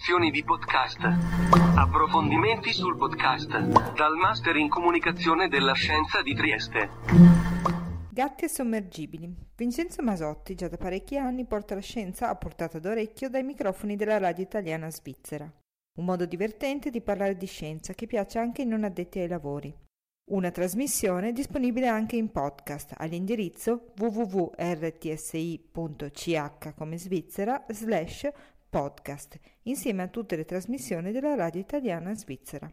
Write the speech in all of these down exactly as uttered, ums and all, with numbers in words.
lezioni di podcast. Approfondimenti sul podcast. Dal Master in Comunicazione della Scienza di Trieste. Gatti e sommergibili. Vincenzo Masotti già da parecchi anni porta la scienza a portata d'orecchio dai microfoni della radio italiana svizzera. Un modo divertente di parlare di scienza che piace anche ai non addetti ai lavori. Una trasmissione disponibile anche in podcast all'indirizzo w w w punto r t s i punto c h come Svizzera slash podcast, insieme a tutte le trasmissioni della radio italiana svizzera.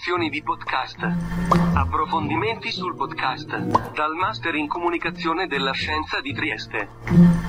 lezioni di podcast. Approfondimenti sul podcast. Dal Master in Comunicazione della Scienza di Trieste.